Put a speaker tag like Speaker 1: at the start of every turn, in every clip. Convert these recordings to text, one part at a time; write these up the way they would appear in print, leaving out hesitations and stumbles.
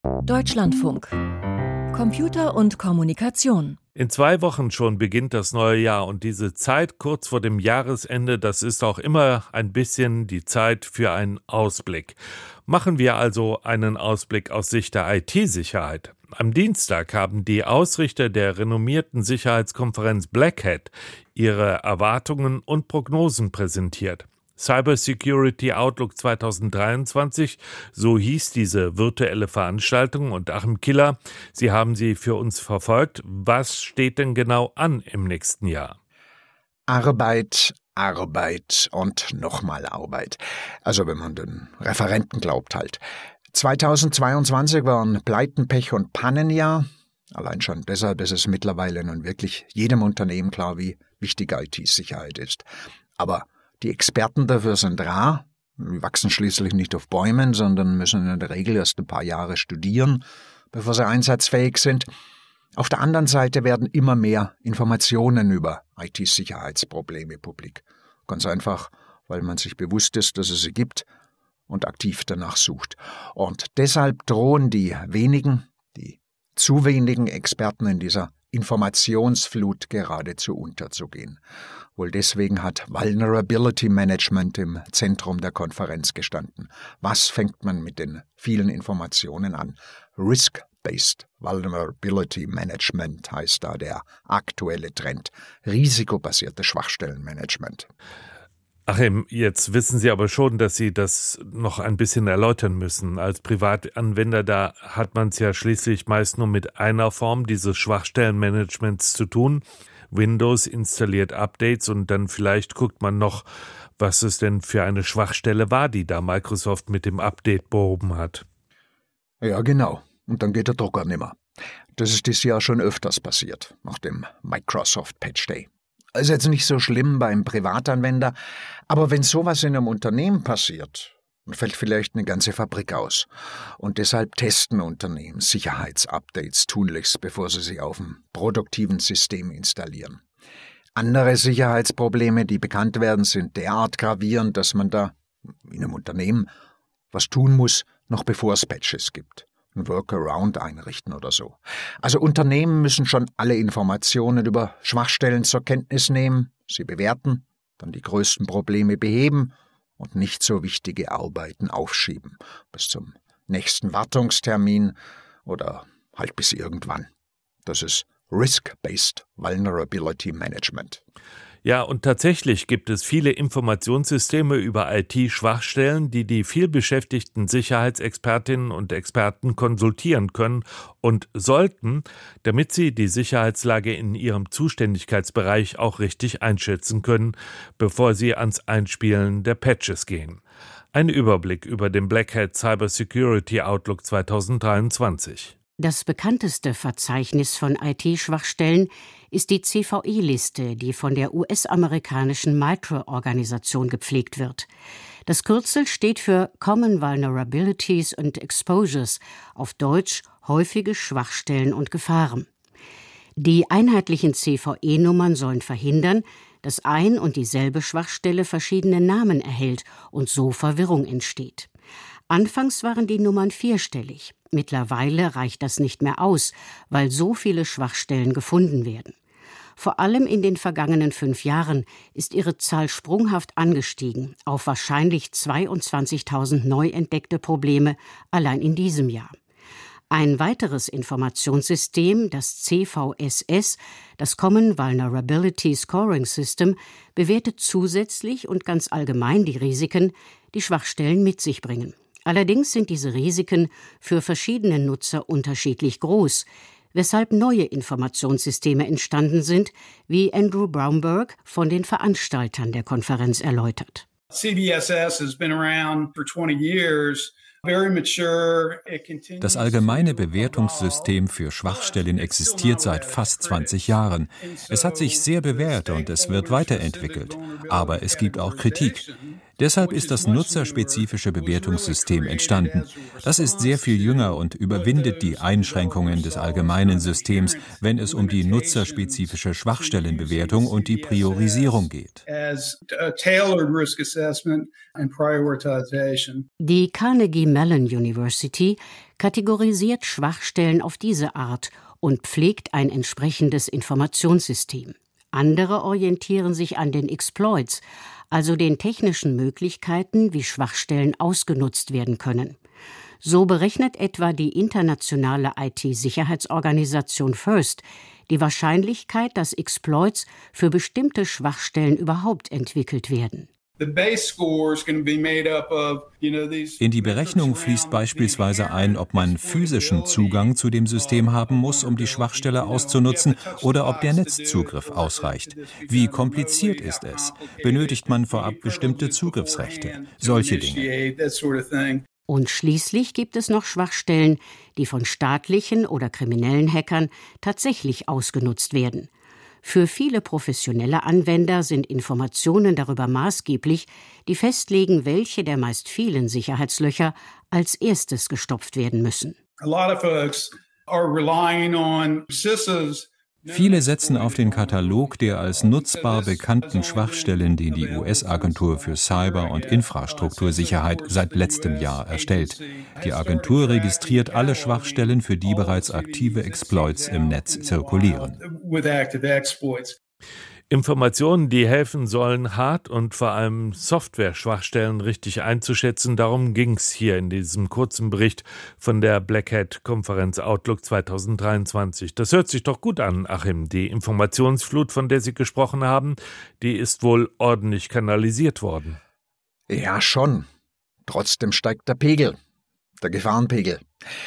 Speaker 1: Deutschlandfunk. Computer und Kommunikation.
Speaker 2: In 2 Wochen schon beginnt das neue Jahr und diese Zeit kurz vor dem Jahresende, das ist auch immer ein bisschen die Zeit für einen Ausblick. Machen wir also einen Ausblick aus Sicht der IT-Sicherheit. Am Dienstag haben die Ausrichter der renommierten Sicherheitskonferenz Black Hat ihre Erwartungen und Prognosen präsentiert. Cybersecurity Outlook 2023, so hieß diese virtuelle Veranstaltung. Und Achim Killer, Sie haben sie für uns verfolgt. Was steht denn genau an im nächsten Jahr?
Speaker 3: Arbeit, Arbeit und nochmal Arbeit. Also wenn man den Referenten glaubt halt. 2022 war ein Pleiten-, Pech- und Pannenjahr. Allein schon deshalb ist es mittlerweile nun wirklich jedem Unternehmen klar, wie wichtig IT-Sicherheit ist. Aber die Experten dafür sind rar. Die wachsen schließlich nicht auf Bäumen, sondern müssen in der Regel erst ein paar Jahre studieren, bevor sie einsatzfähig sind. Auf der anderen Seite werden immer mehr Informationen über IT-Sicherheitsprobleme publik. Ganz einfach, weil man sich bewusst ist, dass es sie gibt und aktiv danach sucht. Und deshalb drohen die zu wenigen Experten in dieser Informationsflut geradezu unterzugehen. Wohl deswegen hat Vulnerability Management im Zentrum der Konferenz gestanden. Was fängt man mit den vielen Informationen an? Risk-Based Vulnerability Management heißt da der aktuelle Trend. Risikobasierte Schwachstellenmanagement.
Speaker 2: Achim, jetzt wissen Sie aber schon, dass Sie das noch ein bisschen erläutern müssen. Als Privatanwender, da hat man es ja schließlich meist nur mit einer Form dieses Schwachstellenmanagements zu tun. Windows installiert Updates und dann vielleicht guckt man noch, was es denn für eine Schwachstelle war, die da Microsoft mit dem Update behoben hat.
Speaker 3: Ja, genau. Und dann geht der Drucker nimmer. Das ist dieses Jahr schon öfters passiert, nach dem Microsoft Patch Day. Ist jetzt nicht so schlimm beim Privatanwender, aber wenn sowas in einem Unternehmen passiert, dann fällt vielleicht eine ganze Fabrik aus. Und deshalb testen Unternehmen Sicherheitsupdates tunlichst, bevor sie sie auf dem produktiven System installieren. Andere Sicherheitsprobleme, die bekannt werden, sind derart gravierend, dass man da in einem Unternehmen was tun muss, noch bevor es Patches gibt. Ein Workaround einrichten oder so. Also Unternehmen müssen schon alle Informationen über Schwachstellen zur Kenntnis nehmen, sie bewerten, dann die größten Probleme beheben und nicht so wichtige Arbeiten aufschieben, bis zum nächsten Wartungstermin oder halt bis irgendwann. Das ist Risk-Based Vulnerability Management.
Speaker 2: Ja, und tatsächlich gibt es viele Informationssysteme über IT-Schwachstellen, die vielbeschäftigten Sicherheitsexpertinnen und Experten konsultieren können und sollten, damit sie die Sicherheitslage in ihrem Zuständigkeitsbereich auch richtig einschätzen können, bevor sie ans Einspielen der Patches gehen. Ein Überblick über den Black Hat Cybersecurity Outlook 2023.
Speaker 4: Das bekannteste Verzeichnis von IT-Schwachstellen ist die CVE-Liste, die von der US-amerikanischen MITRE-Organisation gepflegt wird. Das Kürzel steht für Common Vulnerabilities and Exposures, auf Deutsch häufige Schwachstellen und Gefahren. Die einheitlichen CVE-Nummern sollen verhindern, dass ein und dieselbe Schwachstelle verschiedene Namen erhält und so Verwirrung entsteht. Anfangs waren die Nummern 4-stellig. Mittlerweile reicht das nicht mehr aus, weil so viele Schwachstellen gefunden werden. Vor allem in den vergangenen 5 Jahren ist ihre Zahl sprunghaft angestiegen, auf wahrscheinlich 22.000 neu entdeckte Probleme allein in diesem Jahr. Ein weiteres Informationssystem, das CVSS, das Common Vulnerability Scoring System, bewertet zusätzlich und ganz allgemein die Risiken, die Schwachstellen mit sich bringen. Allerdings sind diese Risiken für verschiedene Nutzer unterschiedlich groß, weshalb neue Informationssysteme entstanden sind, wie Andrew Brownberg von den Veranstaltern der Konferenz erläutert.
Speaker 5: CVSS has been around for 20 years.
Speaker 6: Das allgemeine Bewertungssystem für Schwachstellen existiert seit fast 20 Jahren. Es hat sich sehr bewährt und es wird weiterentwickelt. Aber es gibt auch Kritik. Deshalb ist das nutzerspezifische Bewertungssystem entstanden. Das ist sehr viel jünger und überwindet die Einschränkungen des allgemeinen Systems, wenn es um die nutzerspezifische Schwachstellenbewertung und die Priorisierung geht.
Speaker 4: Die Carnegie Mellon University kategorisiert Schwachstellen auf diese Art und pflegt ein entsprechendes Informationssystem. Andere orientieren sich an den Exploits, also den technischen Möglichkeiten, wie Schwachstellen ausgenutzt werden können. So berechnet etwa die internationale IT-Sicherheitsorganisation FIRST die Wahrscheinlichkeit, dass Exploits für bestimmte Schwachstellen überhaupt entwickelt werden.
Speaker 6: In die Berechnung fließt beispielsweise ein, ob man physischen Zugang zu dem System haben muss, um die Schwachstelle auszunutzen, oder ob der Netzzugriff ausreicht. Wie kompliziert ist es? Benötigt man vorab bestimmte Zugriffsrechte? Solche Dinge.
Speaker 4: Und schließlich gibt es noch Schwachstellen, die von staatlichen oder kriminellen Hackern tatsächlich ausgenutzt werden. Für viele professionelle Anwender sind Informationen darüber maßgeblich, die festlegen, welche der meist vielen Sicherheitslöcher als erstes gestopft werden müssen.
Speaker 6: Viele setzen auf den Katalog der als nutzbar bekannten Schwachstellen, den die US-Agentur für Cyber- und Infrastruktursicherheit seit letztem Jahr erstellt. Die Agentur registriert alle Schwachstellen, für die bereits aktive Exploits im Netz zirkulieren.
Speaker 2: Informationen, die helfen sollen, Hard- und vor allem Software-Schwachstellen richtig einzuschätzen. Darum ging es hier in diesem kurzen Bericht von der Black Hat-Konferenz Outlook 2023. Das hört sich doch gut an, Achim. Die Informationsflut, von der Sie gesprochen haben, die ist wohl ordentlich kanalisiert worden.
Speaker 3: Ja, schon. Trotzdem steigt der Pegel, der Gefahrenpegel.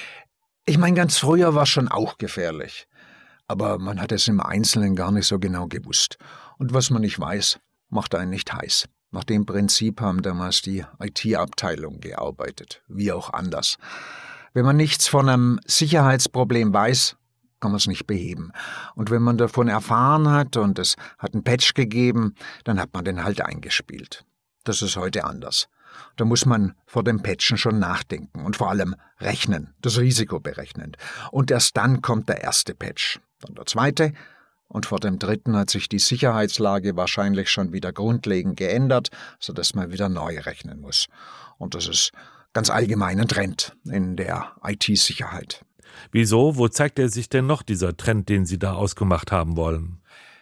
Speaker 3: Ich meine, ganz früher war es schon auch gefährlich. Aber man hat es im Einzelnen gar nicht so genau gewusst. Und was man nicht weiß, macht einen nicht heiß. Nach dem Prinzip haben damals die IT-Abteilung gearbeitet, wie auch anders. Wenn man nichts von einem Sicherheitsproblem weiß, kann man es nicht beheben. Und wenn man davon erfahren hat und es hat einen Patch gegeben, dann hat man den halt eingespielt. Das ist heute anders. Da muss man vor dem Patchen schon nachdenken und vor allem rechnen, das Risiko berechnen. Und erst dann kommt der erste Patch, dann der zweite, und vor dem dritten hat sich die Sicherheitslage wahrscheinlich schon wieder grundlegend geändert, sodass man wieder neu rechnen muss. Und das ist ganz allgemein ein Trend in der IT-Sicherheit.
Speaker 2: Wieso? Wo zeigt er sich denn noch, dieser Trend, den Sie da ausgemacht haben wollen?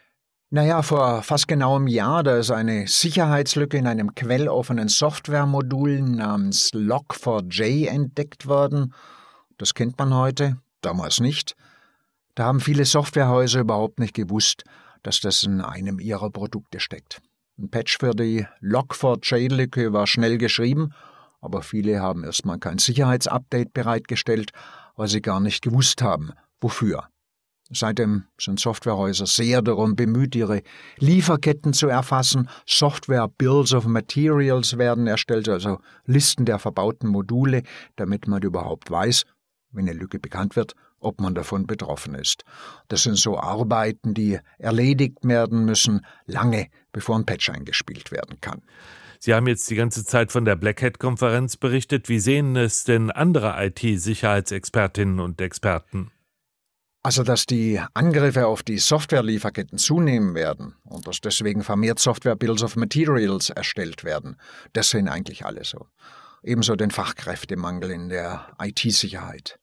Speaker 3: Naja, vor fast genau einem Jahr, da ist eine Sicherheitslücke in einem quelloffenen Softwaremodul namens Log4j entdeckt worden. Das kennt man heute, damals nicht. Da haben viele Softwarehäuser überhaupt nicht gewusst, dass das in einem ihrer Produkte steckt. Ein Patch für die Log4j-Lücke war schnell geschrieben, aber viele haben erstmal kein Sicherheitsupdate bereitgestellt, weil sie gar nicht gewusst haben, wofür. Seitdem sind Softwarehäuser sehr darum bemüht, ihre Lieferketten zu erfassen. Software Bills of Materials werden erstellt, also Listen der verbauten Module, damit man überhaupt weiß, wenn eine Lücke bekannt wird, ob man davon betroffen ist. Das sind so Arbeiten, die erledigt werden müssen, lange bevor ein Patch eingespielt werden kann.
Speaker 2: Sie haben jetzt die ganze Zeit von der Black Hat-Konferenz berichtet. Wie sehen es denn andere IT-Sicherheitsexpertinnen und Experten?
Speaker 3: Also, dass die Angriffe auf die Softwarelieferketten zunehmen werden und dass deswegen vermehrt Software Bills of Materials erstellt werden, das sehen eigentlich alle so. Ebenso den Fachkräftemangel in der IT-Sicherheit.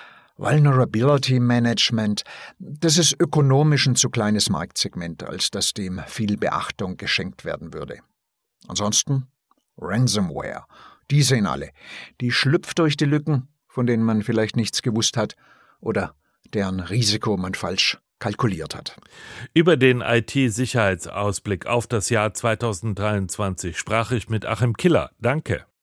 Speaker 3: Vulnerability Management, das ist ökonomisch ein zu kleines Marktsegment, als dass dem viel Beachtung geschenkt werden würde. Ansonsten Ransomware, die sehen alle. Die schlüpft durch die Lücken, von denen man vielleicht nichts gewusst hat, oder deren Risiko man falsch kalkuliert hat.
Speaker 2: Über den IT-Sicherheitsausblick auf das Jahr 2023 sprach ich mit Achim Killer. Danke.